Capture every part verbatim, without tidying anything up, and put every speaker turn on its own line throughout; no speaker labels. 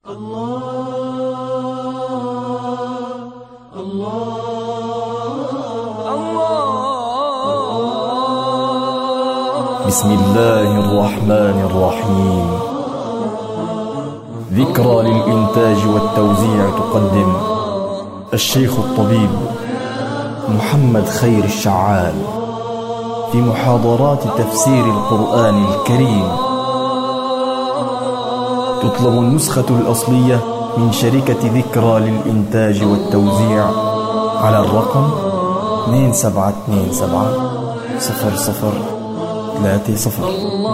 بسم الله الرحمن الرحيم. ذكرى للإنتاج والتوزيع تقدم الشيخ الطبيب محمد خير الشعال في محاضرات تفسير القرآن الكريم. تطلب النسخة الأصلية من شركة ذكرى للإنتاج والتوزيع على الرقم اثنين سبعة اثنين سبعة صفر صفر ثلاثة صفر.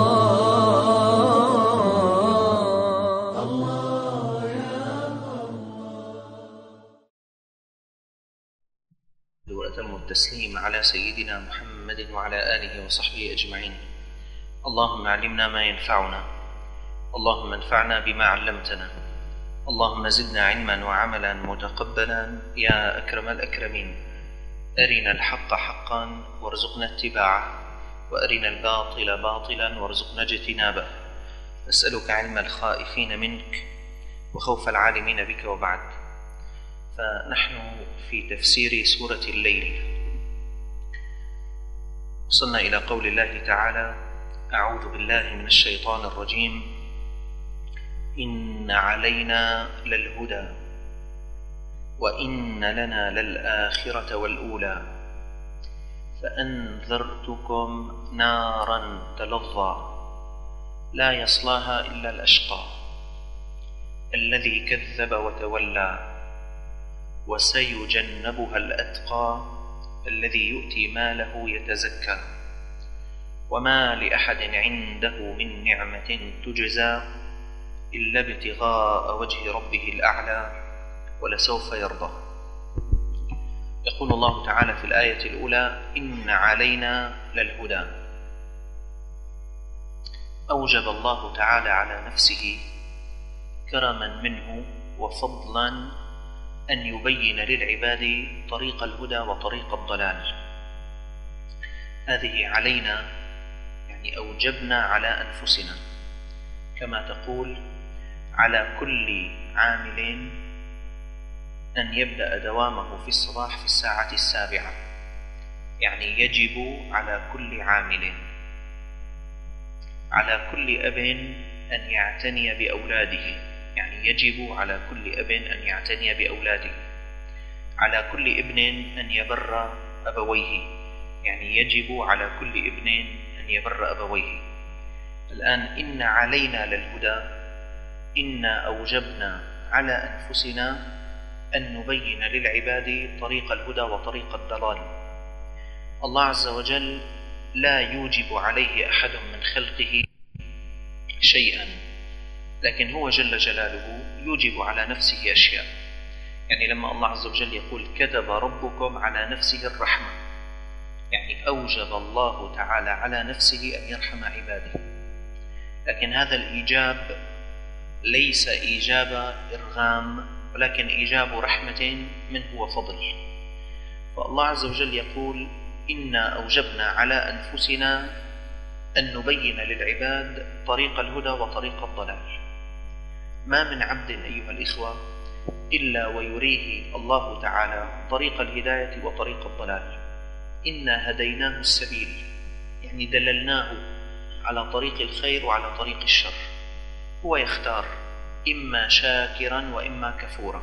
وأتم التسليم على سيدنا محمد وعلى آله وصحبه أجمعين. اللهم علمنا ما ينفعنا، اللهم انفعنا بما علمتنا، اللهم زدنا علما وعملا متقبلا يا أكرم الأكرمين. أرنا الحق حقا وارزقنا اتباعه، وأرنا الباطل باطلا وارزقنا اجتنابه. أسألك علم الخائفين منك وخوف العالمين بك. وبعد، فنحن في تفسير سورة الليل. وصلنا إلى قول الله تعالى: أعوذ بالله من الشيطان الرجيم. إن علينا للهدى وإن لنا للآخرة والأولى فأنذرتكم نارا تلظى لا يصلاها إلا الأشقى الذي كذب وتولى وسيجنبها الأتقى الذي يؤتي ماله يتزكى وما لأحد عنده من نعمة تجزى إلا ابتغاء وجه ربه الأعلى ولسوف يرضى. يقول الله تعالى في الآية الأولى: إن علينا للهدى. أوجب الله تعالى على نفسه كرما منه وفضلا أن يبين للعباد طريق الهدى وطريق الضلال. هذه علينا يعني أوجبنا على أنفسنا، كما تقول: على كل عامل أن يبدأ دوامه في الصباح في الساعة السابعة. يعني يجب على كل عامل، على كل أب أن يعتني بأولاده. يعني يجب على كل أب أن يعتني بأولاده. على كل ابن أن يبر أبويه. يعني يجب على كل ابن أن يبر أبويه. الآن إن علينا للهدى، إنا أوجبنا على أنفسنا أن نبين للعباد طريق الهدى وطريق الضلال. الله عز وجل لا يوجب عليه أحد من خلقه شيئا، لكن هو جل جلاله يوجب على نفسه أشياء. يعني لما الله عز وجل يقول: كتب ربكم على نفسه الرحمة، يعني أوجب الله تعالى على نفسه أن يرحم عباده. لكن هذا الإيجاب ليس إيجاب إرغام، ولكن إيجاب رحمة منه وفضل. فالله عز وجل يقول: إنا أوجبنا على أنفسنا أن نبين للعباد طريق الهدى وطريق الضلال. ما من عبد أيها الإخوة إلا ويريه الله تعالى طريق الهداية وطريق الضلال. إنا هديناه السبيل، يعني دللناه على طريق الخير وعلى طريق الشر. هو يختار إما شاكرا وإما كفورا.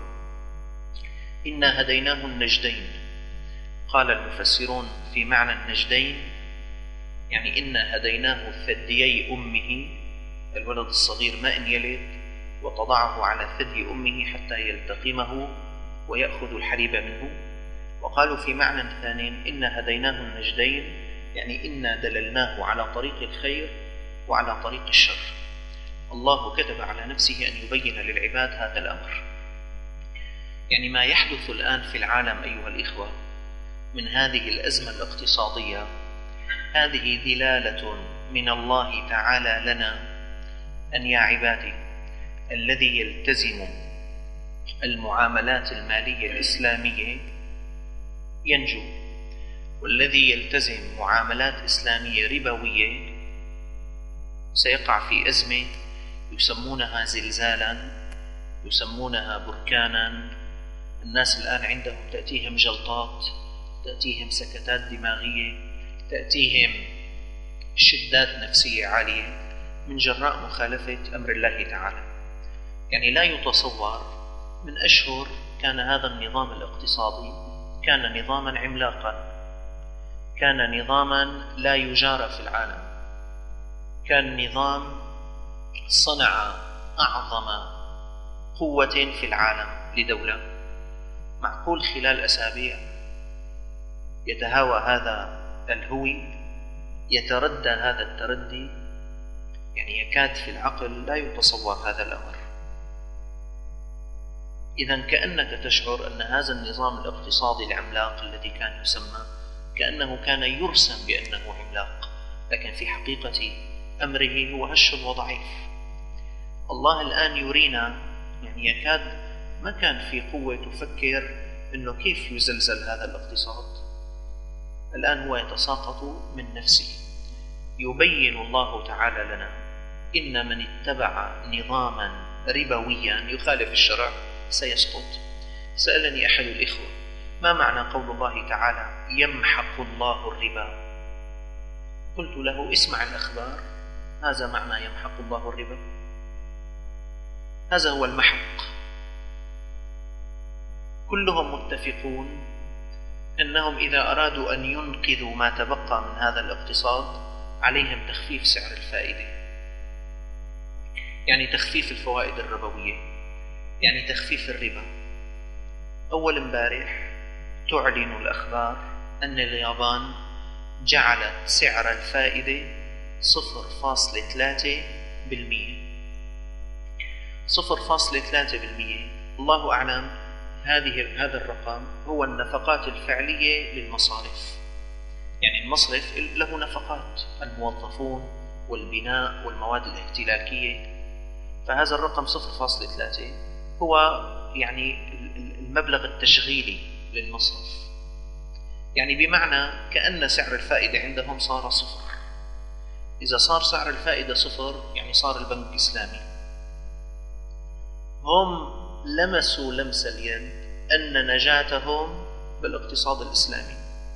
إنا هديناه النجدين. قال المفسرون في معنى النجدين يعني إنا هديناه ثديي أمه، الولد الصغير ما إن يلد وتضعه على ثدي أمه حتى يلتقمه ويأخذ الحليب منه. وقالوا في معنى ثاني: إنا هديناه النجدين، يعني إنا دللناه على طريق الخير وعلى طريق الشر. الله كتب على نفسه أن يبين للعباد هذا الأمر. يعني ما يحدث الآن في العالم أيها الإخوة من هذه الأزمة الاقتصادية، هذه دلالة من الله تعالى لنا أن يا عبادي الذي يلتزم المعاملات المالية الإسلامية ينجو، والذي يلتزم معاملات إسلامية ربوية سيقع في أزمة يسمونها زلزالا يسمونها بركانا. الناس الآن عندهم تأتيهم جلطات، تأتيهم سكتات دماغية، تأتيهم شدات نفسية عالية من جراء مخالفة أمر الله تعالى. يعني لا يتصور، من أشهر كان هذا النظام الاقتصادي كان نظاما عملاقا، كان نظاما لا يجارى في العالم، كان نظام صنع أعظم قوة في العالم لدولة. معقول خلال أسابيع يتهاوى هذا الهوي، يتردى هذا التردي؟ يعني يكاد في العقل لا يتصور هذا الأمر. إذن كأنك تشعر أن هذا النظام الاقتصادي العملاق الذي كان يسمى كأنه كان يرسم بأنه عملاق، لكن في حقيقة أمره هو هش وضعيف. الله الآن يرينا، يعني يكاد ما كان في قوة تفكر أنه كيف يزلزل هذا الاقتصاد. الآن هو يتساقط من نفسه. يبين الله تعالى لنا إن من اتبع نظاما ربويا يخالف الشرع سيسقط. سألني أحد الإخوة: ما معنى قول الله تعالى يمحق الله الربا؟ قلت له: اسمع الأخبار، هذا معنى يمحق الله الربا، هذا هو المحق. كلهم متفقون أنهم إذا أرادوا أن ينقذوا ما تبقى من هذا الاقتصاد عليهم تخفيف سعر الفائدة، يعني تخفيف الفوائد الربوية، يعني تخفيف الربا. أول امبارح تعلن الأخبار أن اليابان جعلت سعر الفائدة صفر فاصلة ثلاثة بالمئة. صفر فاصلة ثلاثة بالمئة، الله أعلم هذه هذا الرقم هو النفقات الفعلية للمصارف. يعني المصرف له نفقات، الموظفون والبناء والمواد الاهتلاكية، فهذا الرقم صفر فاصلة ثلاثة هو يعني المبلغ التشغيلي للمصرف. يعني بمعنى كأن سعر الفائدة عندهم صار صفر. إذا صار سعر الفائدة صفر يعني صار البنك إسلامي. هم لمسوا لمس اليد أن نجاتهم بالاقتصاد الإسلامي.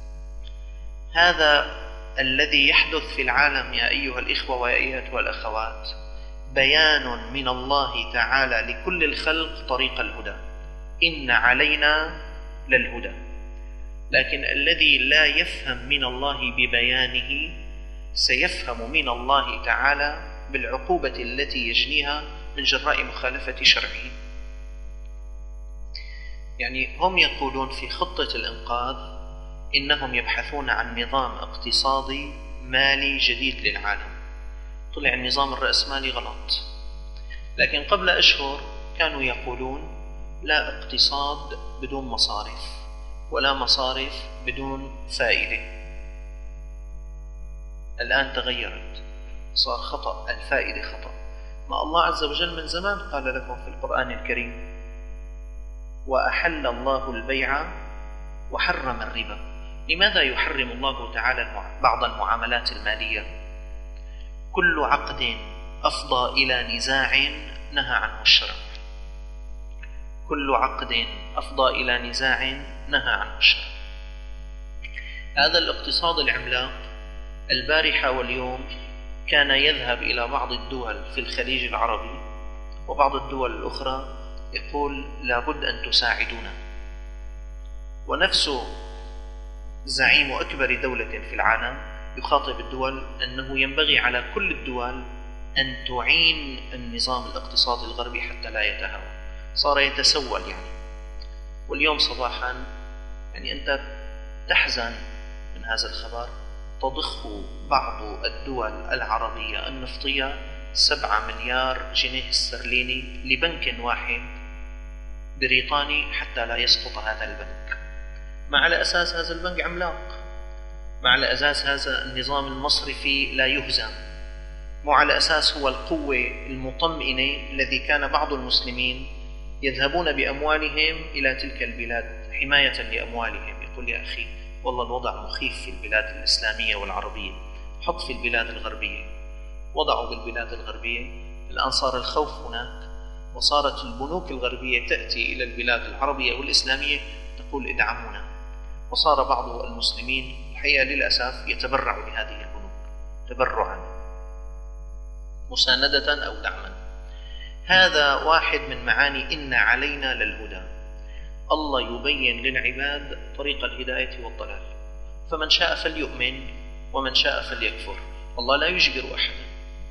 هذا الذي يحدث في العالم يا أيها الإخوة ويا أيتها الأخوات بيان من الله تعالى لكل الخلق طريق الهدى. إن علينا للهدى. لكن الذي لا يفهم من الله ببيانه سيفهم من الله تعالى بالعقوبة التي يجنيها من جراء مخالفة شرعه. يعني هم يقولون في خطة الإنقاذ إنهم يبحثون عن نظام اقتصادي مالي جديد للعالم. طلع النظام الرأسمالي غلط، لكن قبل أشهر كانوا يقولون لا اقتصاد بدون مصارف ولا مصارف بدون فائدة. الآن تغيرت، صار خطأ، الفائدة خطأ. ما الله عز وجل من زمان قال لكم في القرآن الكريم: وأحل الله البيع وحرم الربا. لماذا يحرم الله تعالى بعض المعاملات المالية؟ كل عقد أفضى إلى نزاع نهى عنه الشرع. كل عقد أفضى إلى نزاع نهى عنه الشرع. هذا الاقتصاد العملاق البارحة واليوم كان يذهب إلى بعض الدول في الخليج العربي وبعض الدول الأخرى يقول لابد أن تساعدونا. ونفسه زعيم أكبر دولة في العالم يخاطب الدول أنه ينبغي على كل الدول أن تعين النظام الاقتصادي الغربي حتى لا يتهاوى. صار يتسول يعني. واليوم صباحا يعني أنت تحزن من هذا الخبر، تضخ بعض الدول العربية النفطية سبعة مليار جنيه استرليني لبنك واحد بريطاني حتى لا يسقط هذا البنك. ما على أساس هذا البنك عملاق، ما على أساس هذا النظام المصرفي لا يهزم، مو على أساس هو القوة المطمئنة الذي كان بعض المسلمين يذهبون بأموالهم إلى تلك البلاد حماية لأموالهم. يقول يا أخي والله الوضع مخيف في البلاد الإسلامية والعربية، حط في البلاد الغربية. وضعوا بالبلاد الغربية، الآن صار الخوف هناك وصارت البنوك الغربية تأتي إلى البلاد العربية والإسلامية تقول ادعمونا، وصار بعض المسلمين الحقيقة للأسف يتبرع لهذه البنوك تبرعا مساندة أو دعما. هذا واحد من معاني إن علينا للهدى. الله يبين للعباد طريق الهداية والضلال، فمن شاء فليؤمن ومن شاء فليكفر، الله لا يجبر أحدا.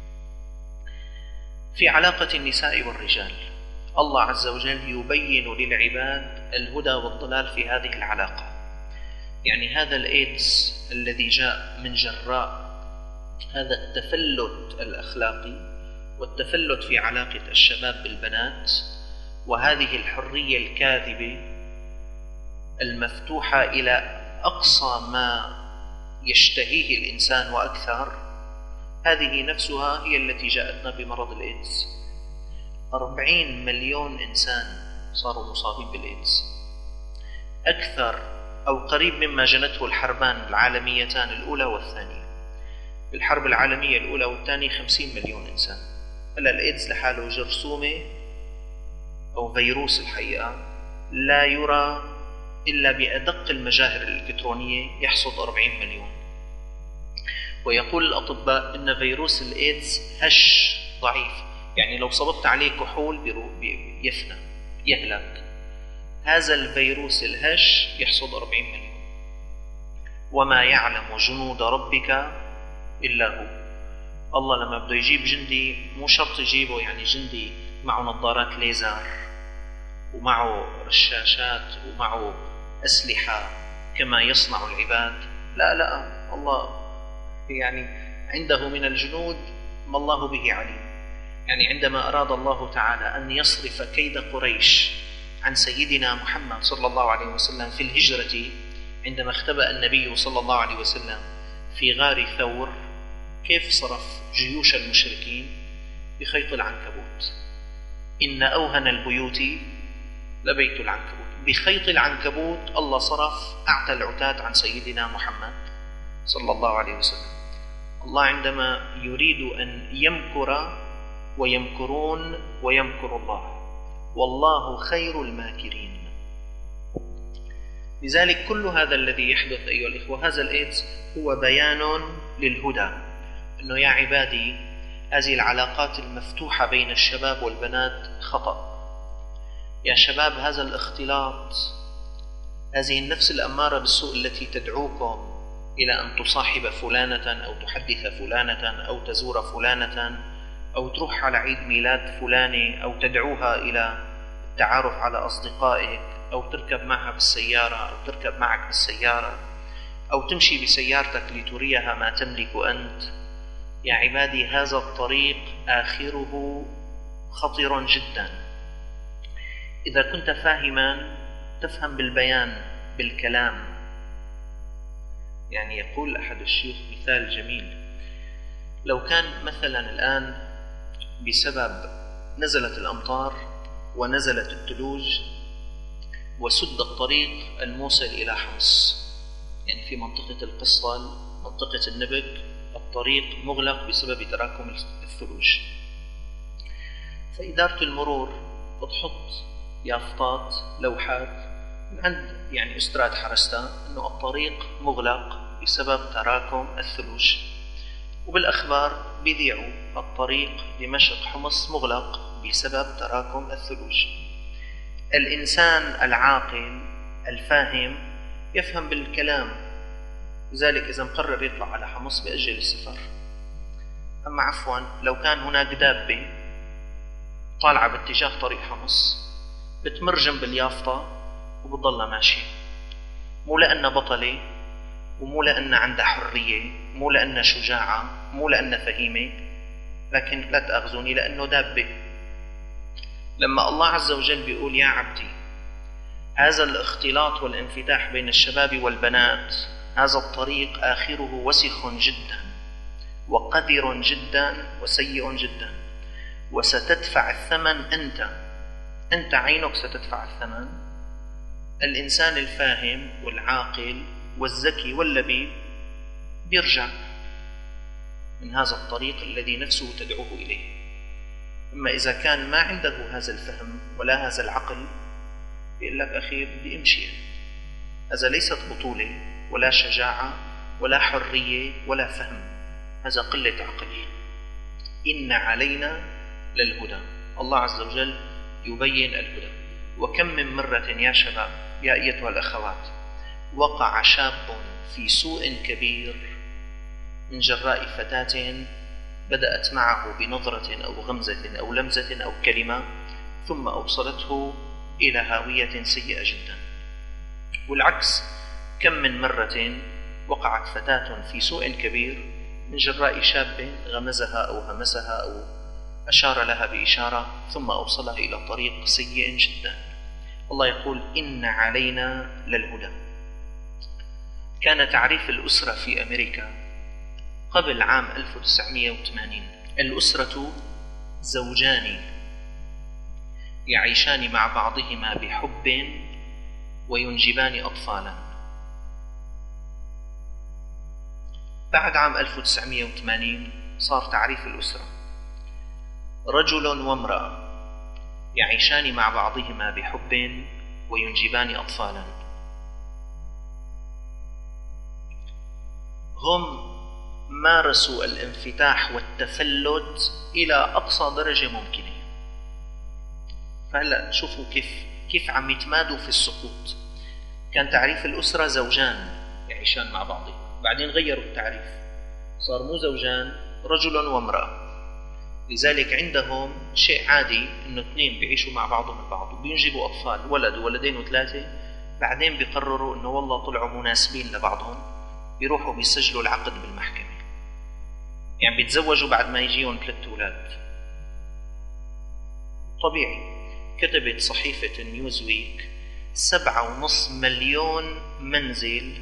في علاقة النساء والرجال الله عز وجل يبين للعباد الهدى والضلال في هذه العلاقة. يعني هذا الإيدز الذي جاء من جراء هذا التفلت الأخلاقي والتفلت في علاقة الشباب بالبنات، وهذه الحرية الكاذبة المفتوحة إلى أقصى ما يشتهيه الإنسان وأكثر، هذه نفسها هي التي جاءتنا بمرض الإيدز. أربعين مليون إنسان صاروا مصابين بالإيدز، أكثر أو قريب مما جنته الحربان العالميتان الأولى والثانية. بالحرب العالمية الأولى والثانية خمسين مليون إنسان. هلا الإيدز لحاله جرثومة أو فيروس الحقيقة لا يرى إلا بأدق المجاهر الإلكترونية يحصد أربعين مليون. ويقول الأطباء إن فيروس الإيدز هش ضعيف، يعني لو صببت عليه كحول يفنى يهلك. هذا الفيروس الهش يحصد أربعين مليون. وما يعلم جنود ربك إلا هو. الله لما بده يجيب جندي مو شرط يجيبه يعني جندي معه نظارات ليزر ومعه رشاشات ومعه أسلحة كما يصنع العباد. لا لا، الله يعني عنده من الجنود ما الله به عليم. يعني عندما أراد الله تعالى أن يصرف كيد قريش عن سيدنا محمد صلى الله عليه وسلم في الهجرة، عندما اختبأ النبي صلى الله عليه وسلم في غار ثور، كيف صرف جيوش المشركين؟ بخيط العنكبوت. إن أوهن البيوت لبيت العنكبوت. بخيط العنكبوت الله صرف أعتى العتاد عن سيدنا محمد صلى الله عليه وسلم. الله عندما يريد أن يمكر ويمكرون ويمكر الله، والله خير الماكرين. لذلك كل هذا الذي يحدث أيها الإخوة، هذا الإيدز هو بيان للهدى، أنه يا عبادي هذه العلاقات المفتوحة بين الشباب والبنات خطأ. يا شباب هذا الاختلاط، هذه النفس الأمارة بالسوء التي تدعوكم إلى أن تصاحب فلانة أو تحدث فلانة أو تزور فلانة أو تروح على عيد ميلاد فلانة أو تدعوها إلى التعارف على أصدقائك أو تركب معها بالسيارة أو تركب معك بالسيارة أو تمشي بسيارتك لتريها ما تملك أنت. يا عبادي هذا الطريق آخره خطر جدا. إذا كنت فاهما تفهم بالبيان بالكلام. يعني يقول أحد الشيوخ مثال جميل، لو كان مثلا الآن بسبب نزلت الأمطار ونزلت الثلوج وسد الطريق الموصل إلى حمص، يعني في منطقة القصطل منطقة النبك الطريق مغلق بسبب تراكم الثلوج، فإدارة المرور بتحط يافطات لوحات من عند يعني أستراد حرستا أنه الطريق مغلق بسبب تراكم الثلوج، وبالأخبار بيذيعوا الطريق دمشق حمص مغلق بسبب تراكم الثلوج. الإنسان العاقل الفاهم يفهم بالكلام، لذلك إذا مقرر يطلع على حمص بأجل السفر. أما عفوا لو كان هناك دابة طالعة باتجاه طريق حمص بتمر جنب اليافطة وبتضل ماشي، مو لأنها بطلة ومو لأنها عندها حرية، مو لأنها شجاعة، مو لأنها فهيمة، لكن لا تأخذوني لأنه دابة. لما الله عز وجل بيقول يا عبدي هذا الاختلاط والانفتاح بين الشباب والبنات، هذا الطريق آخره وسخ جدا وقذر جدا وسيء جدا، وستدفع الثمن أنت أنت عينك ستدفع الثمن. الإنسان الفاهم والعاقل والذكي واللبيب بيرجع من هذا الطريق الذي نفسه تدعوه إليه. أما إذا كان ما عنده هذا الفهم ولا هذا العقل بيقول لك أخي بدي أمشي. هذا ليست بطولة ولا شجاعة ولا حرية ولا فهم، هذا قلة عقل. إن علينا للهدى. الله عز وجل يبين الهدى. وكم من مرة يا شباب يا أيتها الأخوات وقع شاب في سوء كبير من جراء فتاة بدأت معه بنظرة أو غمزة أو لمزة أو كلمة ثم أوصلته إلى هاوية سيئة جدا. والعكس، كم من مرة وقعت فتاة في سوء كبير من جراء شاب غمزها أو همسها أو أشار لها بإشارة ثم أوصلها إلى طريق سيء جدا. الله يقول إن علينا للهدى. كان تعريف الأسرة في أمريكا قبل عام ألف وتسعمائة وثمانين: الأسرة زوجان يعيشان مع بعضهما بحب وينجبان أطفالا. بعد عام ألف وتسعمائة وثمانين صار تعريف الأسرة: رجل وامرأة يعيشان مع بعضهما بحب وينجبان أطفالا. هم مارسوا الانفتاح والتفلت إلى أقصى درجة ممكنة. فهلأ شوفوا كيف كيف عم يتمادوا في السقوط. كان تعريف الأسرة زوجان يعيشان مع بعضهم، بعدين غيروا التعريف صار مو زوجان، رجل وامرأة. لذلك عندهم شيء عادي إنه اثنين بيعيشوا مع بعضهم البعض وبينجبوا أطفال، ولد وولدين وثلاثة، بعدين بيقرروا إنه والله طلعوا مناسبين لبعضهم، بيروحوا بيسجلوا العقد بالمحكمة. يعني بيتزوجوا بعد ما يجيهم ثلاثة أولاد. طبيعي. كتبت صحيفة نيوزويك سبعة ونص مليون منزل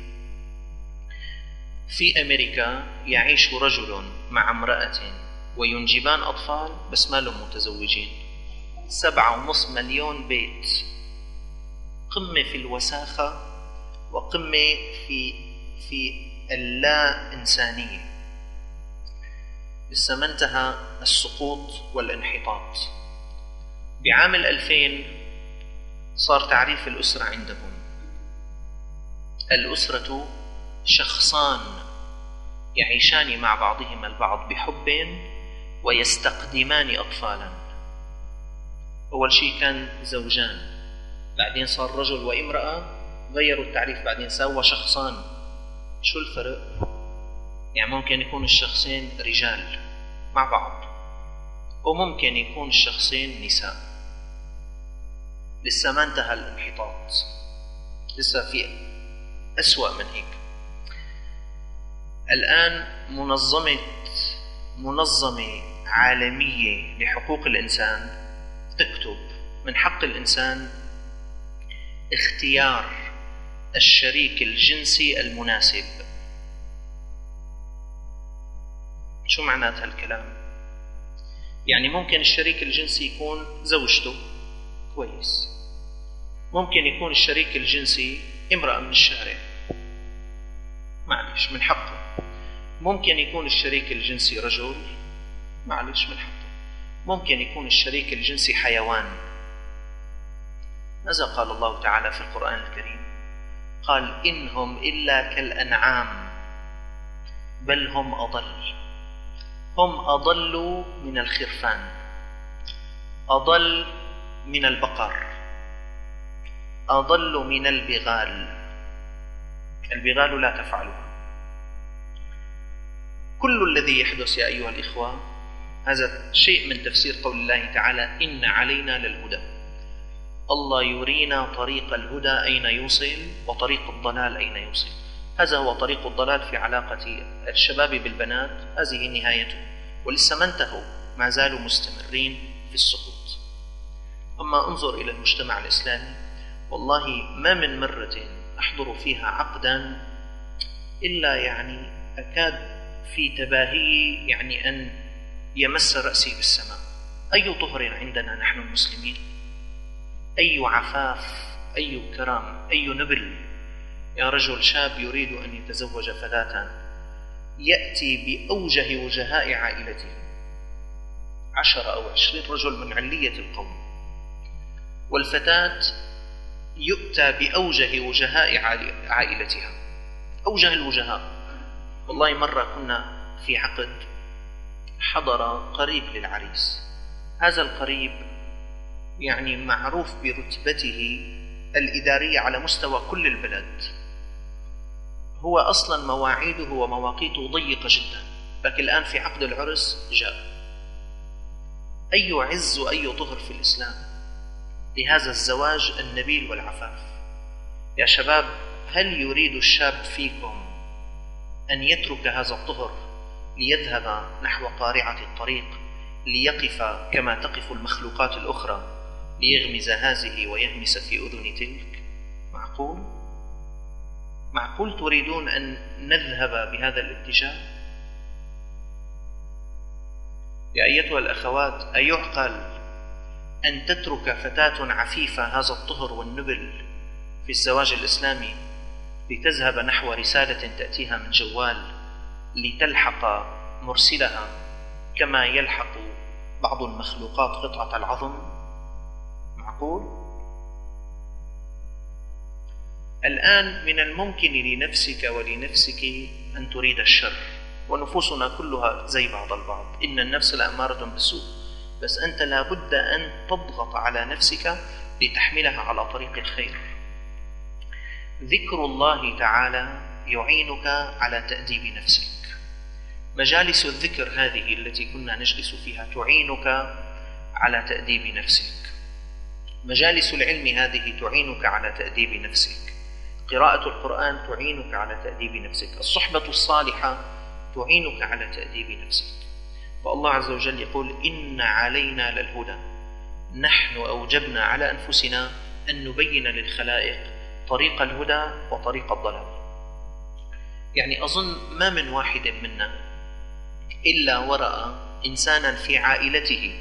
في أمريكا يعيش رجل مع امرأة وينجبان أطفال بس ما لهم متزوجين. سبعة ونص مليون بيت. قمة في الوساخة وقمة في في اللا إنسانية. لسه ما انتهى السقوط والانحطاط. بعام الألفين صار تعريف الأسرة عندهم: الأسرة شخصان يعيشان مع بعضهما البعض بحب ويستقدمان أطفالا. أول شيء كان زوجان، بعدين صار رجل وامرأة، غيروا التعريف بعدين سوى شخصان. شو الفرق؟ يعني ممكن يكون الشخصين رجال مع بعض وممكن يكون الشخصين نساء. لسه ما انتهى الانحطاط، لسه في أسوأ من هيك. الآن منظمة منظمة عالمية لحقوق الإنسان تكتب: من حق الإنسان اختيار الشريك الجنسي المناسب. شو معنات هالكلام؟ يعني ممكن الشريك الجنسي يكون زوجته، كويس. ممكن يكون الشريك الجنسي امرأة من الشارع، معلش من حقه. ممكن يكون الشريك الجنسي رجل، معلش من حقه. ممكن يكون الشريك الجنسي حيوان. ماذا قال الله تعالى في القرآن الكريم؟ قال: إنهم إلا كالأنعام بل هم أضل. هم أضلوا من الخرفان، أضل من البقر، أضل من البغال. البغال لا تفعلها. كل الذي يحدث يا أيها الإخوة هذا شيء من تفسير قول الله تعالى: إن علينا للهدى. الله يرينا طريق الهدى أين يوصل وطريق الضلال أين يوصل. هذا هو طريق الضلال في علاقة الشباب بالبنات، هذه نهايته، ولسه ما انتهوا، ما زالوا مستمرين في السقوط. أما انظر إلى المجتمع الإسلامي، والله ما من مرة أحضر فيها عقدا إلا يعني أكاد في تباهي يعني أن يمس رأسي بالسماء. أي طهر عندنا نحن المسلمين، أي عفاف، أي كرام، أي نبل. يا رجل شاب يريد أن يتزوج فتاة، يأتي بأوجه وجهاء عائلته عشرة أو عشرين رجل من علية القوم، والفتاة يؤتى بأوجه وجهاء عائلتها، أوجه الوجهاء. والله مرة كنا في عقد، حضر قريب للعريس، هذا القريب يعني معروف برتبته الإدارية على مستوى كل البلد، هو أصلا مواعيده ومواقيته ضيقة جدا، لكن الآن في عقد العرس جاء. أي عز وأي طهر في الإسلام لهذا الزواج النبيل والعفاف. يا شباب، هل يريد الشاب فيكم أن يترك هذا الطهر ليذهب نحو قارعة الطريق، ليقف كما تقف المخلوقات الأخرى، ليغمز هذه ويهمس في أذن تلك؟ معقول؟ معقول تريدون أن نذهب بهذا الاتجاه؟ يا أيتها الأخوات، أيعقل أن تترك فتاة عفيفة هذا الطهر والنبل في الزواج الإسلامي لتذهب نحو رسالة تأتيها من جوال لتلحق مرسلها كما يلحق بعض المخلوقات قطعة العظم؟ معقول؟ الآن من الممكن لنفسك ولنفسك أن تريد الشر، ونفوسنا كلها زي بعض البعض، إن النفس لأمارة بالسوء، بس أنت لابد أن تضغط على نفسك لتحملها على طريق الخير. ذكر الله تعالى يعينك على تأديب نفسك. مجالس الذكر هذه التي كنا نجلس فيها تعينك على تأديب نفسك. مجالس العلم هذه تعينك على تأديب نفسك. قراءة القرآن تعينك على تأديب نفسك. الصحبة الصالحة تعينك على تأديب نفسك. فالله عز وجل يقول: إن علينا للهدى، نحن أوجبنا على أنفسنا أن نبين للخلائق طريق الهدى وطريق الضلال. يعني أظن ما من واحد منا إلا ورأى إنسانا في عائلته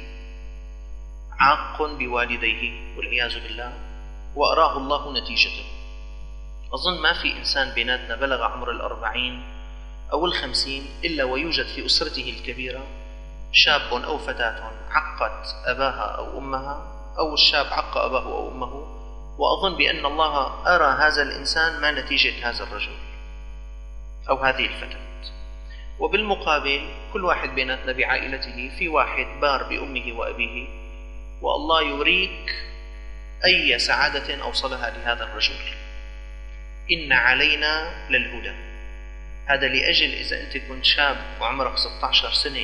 عاق بوالديه والعياذ بالله وأراه الله نتيجته. أظن ما في إنسان بيناتنا بلغ عمر الأربعين أو الخمسين إلا ويوجد في أسرته الكبيرة شاب أو فتاة عقت أباها أو أمها، أو الشاب عق أباه أو أمه، وأظن بأن الله أرى هذا الإنسان ما نتيجة هذا الرجل أو هذه الفتاة. وبالمقابل كل واحد بيناتنا بعائلته في واحد بار بأمه وأبيه، والله يريك أي سعادة أوصلها لهذا الرجل. إن علينا للهدى. هذا لأجل إذا أنت كنت شاب وعمرك ستة عشر سنة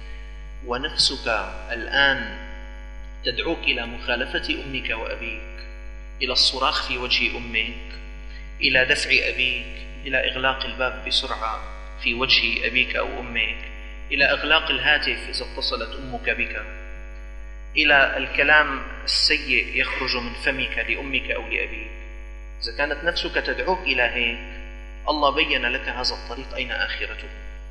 ونفسك الآن تدعوك إلى مخالفة أمك وأبيك، إلى الصراخ في وجه أمك، إلى دفع أبيك، إلى إغلاق الباب بسرعة في وجه أبيك أو أمك، إلى إغلاق الهاتف إذا اتصلت أمك بك، إلى الكلام السيء يخرج من فمك لأمك أو لأبيك. إذا كانت نفسك تدعوك إلى هيك، الله بين لك هذا الطريق أين آخرته.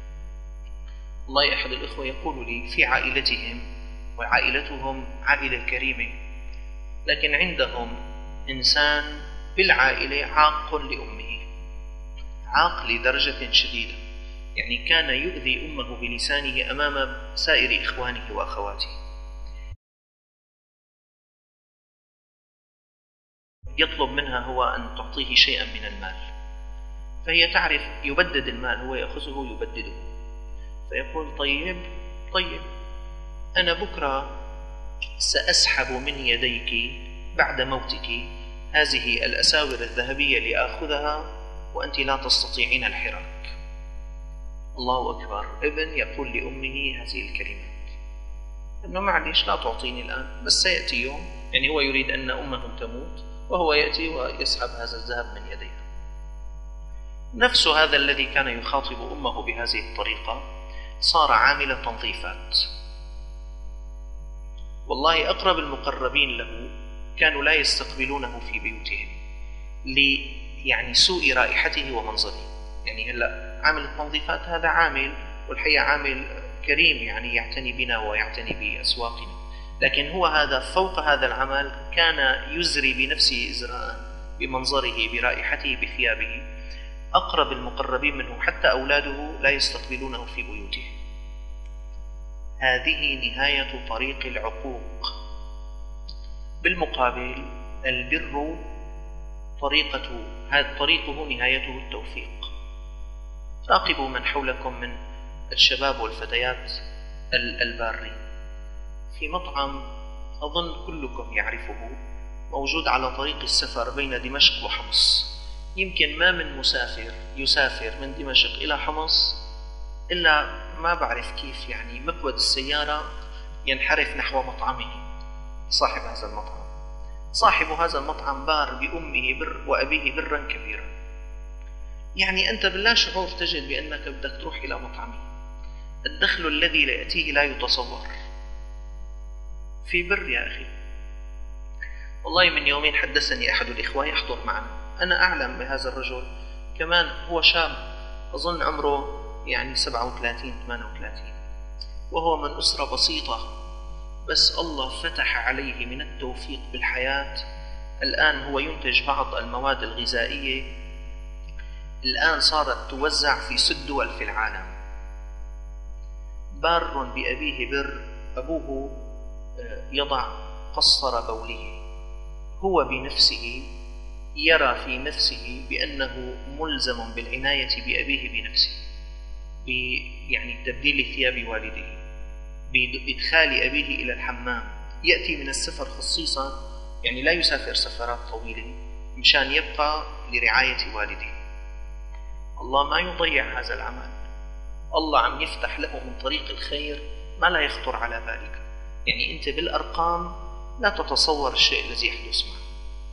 الله أحد الإخوة يقول لي في عائلتهم، وعائلتهم عائلة كريمة، لكن عندهم إنسان بالعائلة عاق لأمه، عاق لدرجة شديدة، يعني كان يؤذي أمه بلسانه أمام سائر إخوانه وأخواته. يطلب منها هو أن تعطيه شيئا من المال، فهي تعرف يبدد المال، هو يأخذه يبدده، فيقول: طيب طيب أنا بكرة سأسحب من يديك بعد موتك هذه الأساور الذهبية لآخذها وأنت لا تستطيعين الحراك. الله أكبر. ابن يقول لأمه هذه الكلمات، إنه معليش لا تعطيني الآن، بس سيأتي يوم، يعني هو يريد أن أمه تموت وهو يأتي ويسحب هذا الذهب من يديها. نفس هذا الذي كان يخاطب أمه بهذه الطريقة صار عامل تنظيفات. والله أقرب المقربين له كانوا لا يستقبلونه في بيوتهم لي يعني سوء رائحته ومنظره. يعني هلأ عامل التنظيفات هذا عامل، والحقيقة عامل كريم، يعني يعتني بنا ويعتني بأسواقنا، لكن هو هذا فوق هذا العمل كان يزري بنفسه إزراء، بمنظره، برائحته، بثيابه. أقرب المقربين منه حتى أولاده لا يستقبلونه في بيوته. هذه نهاية طريق العقوق. بالمقابل البر طريقة هذا طريقه نهايته التوفيق. راقبوا من حولكم من الشباب والفتيات البارين. في مطعم أظن كلكم يعرفه موجود على طريق السفر بين دمشق وحمص. يمكن ما من مسافر يسافر من دمشق إلى حمص إلا ما بعرف كيف يعني مقود السيارة ينحرف نحو مطعمه صاحب هذا المطعم. صاحب هذا المطعم بار بأمه بر وأبيه برا كبيرا. يعني أنت باللا شعور تجد بأنك بدك تروح إلى مطعمه. الدخل الذي يأتيه لا يتصور. في بر يا أخي. والله من يومين حدثني أحد الإخوة يحضر معنا. أنا أعلم بهذا الرجل كمان هو شاب أظن عمره يعني سبعة وثلاثين ثمانية وثلاثين وهو من أسرة بسيطة بس الله فتح عليه من التوفيق بالحياة. الآن هو ينتج بعض المواد الغذائية الآن صارت توزع في ست دول في العالم. بار بأبيه بر. أبوه يضع قصر بوله. هو بنفسه يرى في نفسه بأنه ملزم بالعناية بأبيه بنفسه يعني تبديل ثياب والديه بإدخال أبيه إلى الحمام. يأتي من السفر خصيصا يعني لا يسافر سفرات طويلة مشان يبقى لرعاية والديه. الله ما يضيع هذا العمل. الله عم يفتح له من طريق الخير ما لا يخطر على بالك. يعني أنت بالأرقام لا تتصور الشيء الذي يحدث معه.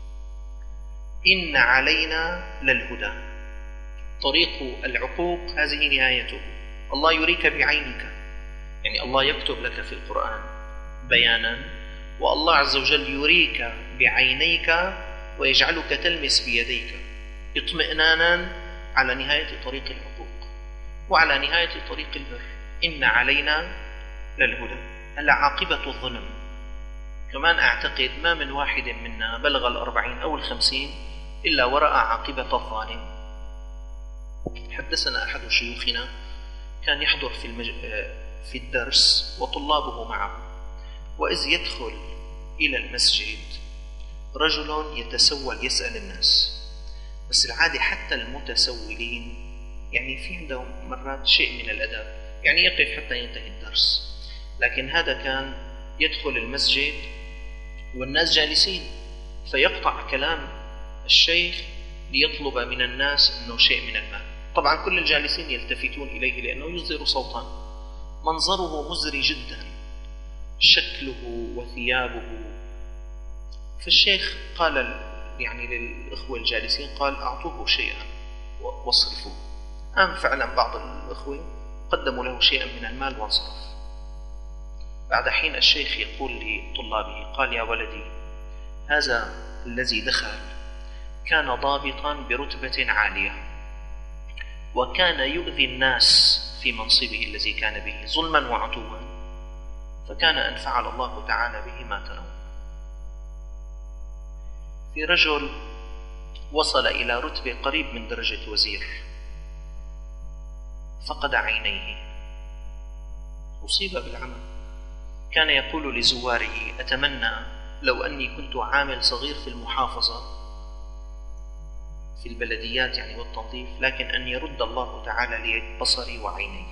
إن علينا للهدى. طريق العقوق هذه نهايته. الله يريك بعينك يعني الله يكتب لك في القرآن بيانا والله عز وجل يريك بعينيك ويجعلك تلمس بيديك اطمئنانا على نهاية طريق العقوق وعلى نهاية طريق البر. إن علينا للهدى. هلا عاقبة الظلم كمان أعتقد ما من واحد منا بلغ الأربعين أو الخمسين إلا ورأى عاقبة الظالم. حدثنا أحد شيوخنا كان يحضر في, المج... في الدرس وطلابه معه وإذ يدخل إلى المسجد رجل يتسول يسأل الناس. بس العادة حتى المتسولين يعني في عندهم مرات شيء من الأدب يعني يقف حتى ينتهي الدرس. لكن هذا كان يدخل المسجد والناس جالسين فيقطع كلام الشيخ ليطلب من الناس أنه شيء من المال. طبعا كل الجالسين يلتفتون إليه لأنه يصدر صوتا. منظره مزري جدا شكله وثيابه. فالشيخ قال يعني للإخوة الجالسين قال أعطوه شيئا واصرفوه. قام فعلا بعض الإخوة قدموا له شيئا من المال وانصرف. بعد حين الشيخ يقول لطلابه قال يا ولدي هذا الذي دخل كان ضابطا برتبة عالية وكان يؤذي الناس في منصبه الذي كان به ظلما وعتوا فكان أن فعل الله تعالى به ما ترون. في رجل وصل إلى رتبة قريب من درجة وزير فقد عينيه أصيب بالعمى. كان يقول لزواره أتمنى لو أني كنت عامل صغير في المحافظة في البلديات يعني والتنظيف لكن أن يرد الله تعالى لي بصري وعيني.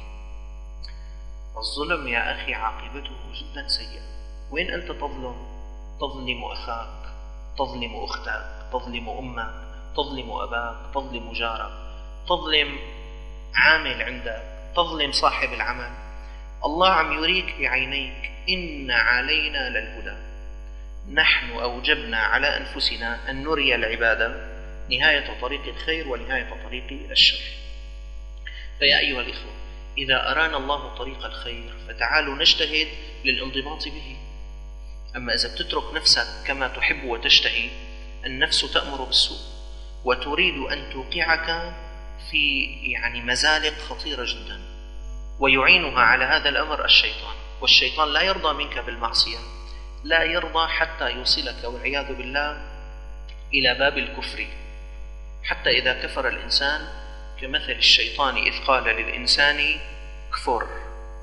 الظلم يا أخي عاقبته جدا سيئة. وين أنت تظلم؟ تظلم أخاك، تظلم أختك، تظلم أمك، تظلم أباك، تظلم جارك، تظلم عامل عندك، تظلم صاحب العمل. الله عم يريك بعينيك إن علينا للهدى. نحن أوجبنا على أنفسنا أن نري العبادة نهاية طريق الخير ونهاية طريق الشر. فيا أيها الإخوة إذا أرانا الله طريق الخير فتعالوا نجتهد للانضباط به. أما إذا بتترك نفسك كما تحب وتشتهي النفس تأمر بالسوء وتريد أن توقعك في يعني مزالق خطيرة جدا ويعينها على هذا الأمر الشيطان. والشيطان لا يرضى منك بالمعصية، لا يرضى حتى يوصلك والعياذ بالله إلى باب الكفر. حتى إذا كفر الإنسان كمثل الشيطان إذ قال للإنسان كفر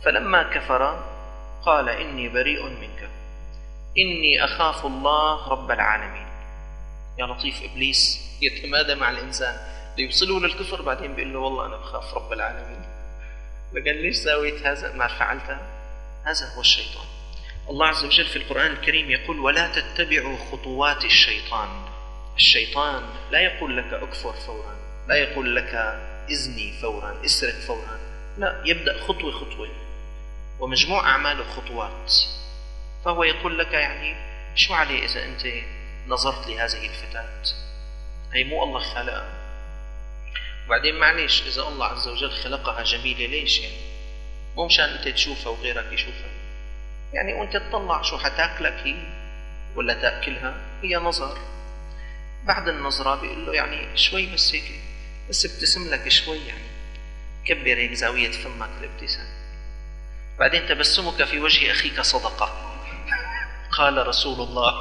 فلما كفر قال إني بريء منك إني أخاف الله رب العالمين. يا لطيف، إبليس يتمادى مع الإنسان ليوصلوا للكفر، بعدين بيقول له والله أنا بخاف رب العالمين. فقال ليش سويت هذا ما فعلت؟ هذا هو الشيطان. الله عز وجل في القرآن الكريم يقول ولا تتبعوا خطوات الشيطان. الشيطان لا يقول لك أكفر فورا، لا يقول لك إزني فورا، اسرق فورا، لا، يبدأ خطوة خطوة، ومجموع أعماله خطوات. فهو يقول لك يعني شو عليه إذا أنت نظرت لهذه الفتاة، هي مو الله خلقها، وبعدين معليش إذا الله عز وجل خلقها جميلة ليش يعني؟ مو مشان أنت تشوفها وغيرك يشوفها يعني، وأنت تطلع شو حتاكلك هي ولا تأكلها، هي نظر. بعد النظرة بيقول له يعني شوي بس هيك، بس ابتسم لك شوي يعني، كبر هيك زاوية فمك الابتسام، بعدين تبسمك في وجه أخيك صدقة. قال رسول الله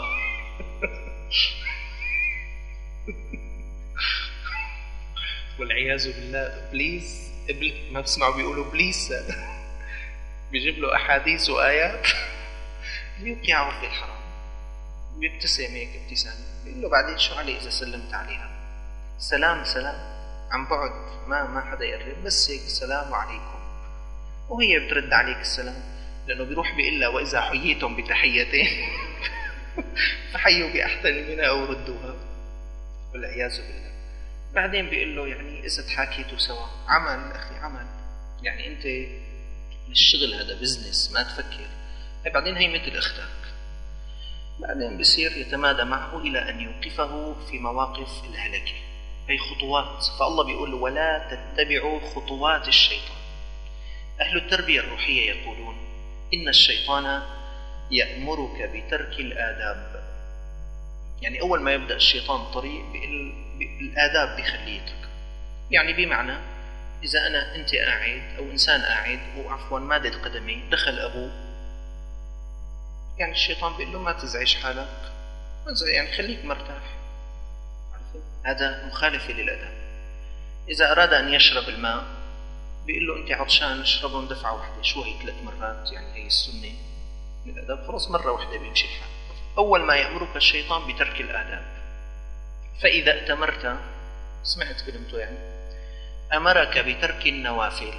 والعياذ بالله إبليس إبليس ما بسمعوا بيقولوا إبليس بيجيب له أحاديث وآيات ليوقعه في الحرام، بيبتسم هيك ابتسامة، بيقول له بعدين شو عليه إذا سلمت عليها؟ سلام سلام عن بعد، ما ما حدا يقرب، بس هيك السلام عليكم، وهي بترد عليك السلام، لأنه بيروح بيقول لها وإذا حييتم بتحيتين فحيوا بأحسن منها أو ردوها، والعياذ بالله. بعدين بيقول له يعني إذا تحاكيتوا سوا، عمل أخي عمل، يعني أنت الشغل هذا بزنس ما تفكر، بعدين هي مثل أختك. بعدين بصير يتمادى معه إلى أن يوقفه في مواقف الهلكة، هي خطوات. فالله بيقول ولا تتبعوا خطوات الشيطان. أهل التربية الروحية يقولون إن الشيطان يأمرك بترك الآداب، يعني أول ما يبدأ الشيطان طريق بالآداب بخليتك، يعني بمعنى إذا أنا أنت قاعد أو إنسان قاعد وعفوا مادد قدمي دخل أبوه، يعني الشيطان بيقول له ما تزعج حالك، يعني خليك مرتاح، هذا مخالفة للأداب. إذا أراد أن يشرب الماء بيقول له أنت عطشان اشربهم دفعة واحدة، شو هي ثلاث مرات، يعني هي السنة من الأداب، خلاص مرة واحدة بيمشي الحال. أول ما يأمرك الشيطان بترك الآداب. فإذا ائتمرت، سمعت كلمته يعني، أمرك بترك النوافل،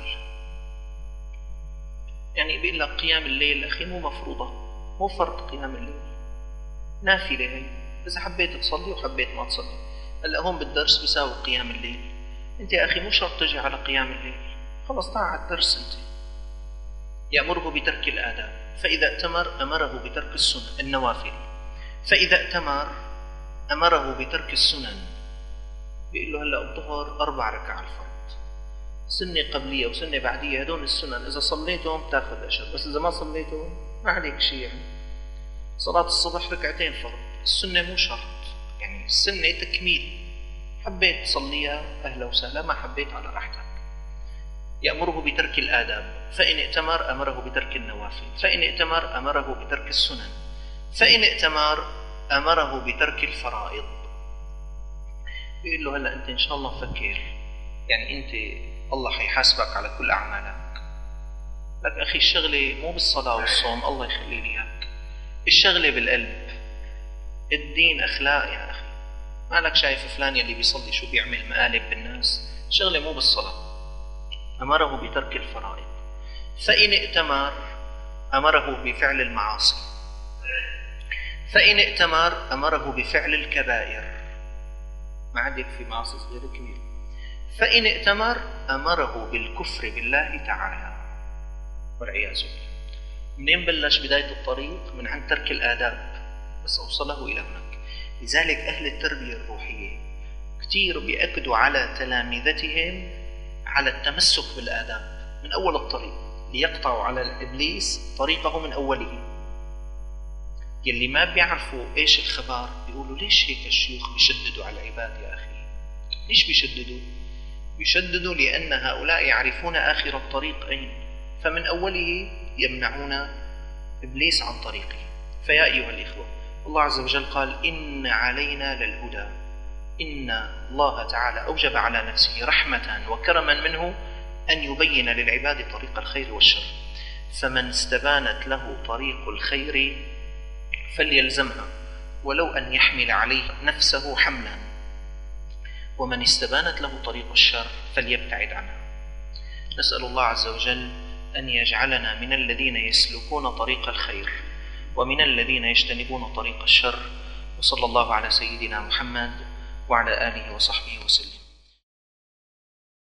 يعني بيقول لك قيام الليل أخي مو مفروضة، مو فرض قيام الليل، نافلة هي، إذا حبيت تصلي وحبيت ما تصلي. هلا هون بالدرس بيساوي قيام الليل، أنت يا أخي مو شرط تجي على قيام الليل، خلص تعال على الدرس أنت. يأمره بترك الآداب. فإذا ائتمر أمره بترك السنن النوافل. فإذا ائتمر أمره بترك السنن، بيقول له هلا الظهر أربع ركعة الفرض، سنة قبلية وسنة بعدية، هدول السنن إذا صليتهم تاخذ أجر، بس إذا ما صليتهم ما عليك شيء. يعني صلاة الصبح ركعتين فرض، السنة مو شرط، يعني السنة تكميل، حبيت تصليها أهلا وسهلا، ما حبيت على راحتك. يأمره بترك الآداب. فإن ائتمر أمره بترك النوافل. فإن ائتمر أمره بترك السنن. فإن ائتمر أمره بترك الفرائض. بيقول له هلأ أنت إن شاء الله فكر، يعني أنت الله حيحاسبك على كل أعمالك، لك أخي الشغلة مو بالصلاة والصوم، الله يخلي لي إياك، الشغلة بالقلب، الدين أخلاق يا أخي، مالك شايف فلان يلي بيصلي شو بيعمل مقالب بالناس، الشغلة مو بالصلاة. أمره بترك الفرائض. فإن ائتمر أمره بفعل المعاصي. فإن ائتمر أمره بفعل الكبائر، ما عندك في معاصي صغيرة كبيرة. فإن ائتمر أمره بالكفر بالله تعالى والعياذ بالله. منين بلش بداية الطريق؟ من عند ترك الآداب، بس أوصله إلى هناك. لذلك أهل التربية الروحية كتير بيأكدوا على تلامذتهم على التمسك بالآداب من أول الطريق، ليقطعوا على الإبليس طريقه من أوله. يلي ما بيعرفوا إيش الخبر بيقولوا ليش هيك الشيوخ بيشددوا على العباد يا أخي؟ ليش بيشددوا؟ بيشددوا لأن هؤلاء يعرفون آخر الطريق أين، فمن أوله يمنعون إبليس عن طريقه. فيا أيها الإخوة، الله عز وجل قال إن علينا للهدى. إن الله تعالى أوجب على نفسه رحمة وكرما منه أن يبين للعباد طريق الخير والشر. فمن استبانت له طريق الخير فليلزمها ولو أن يحمل عليه نفسه حملا، ومن استبانت له طريق الشر فليبتعد عنها. نسأل الله عز وجل أن يجعلنا من الذين يسلكون طريق الخير ومن الذين يجتنبون طريق الشر. وصلى الله على سيدنا محمد وعلى آله وصحبه وسلم.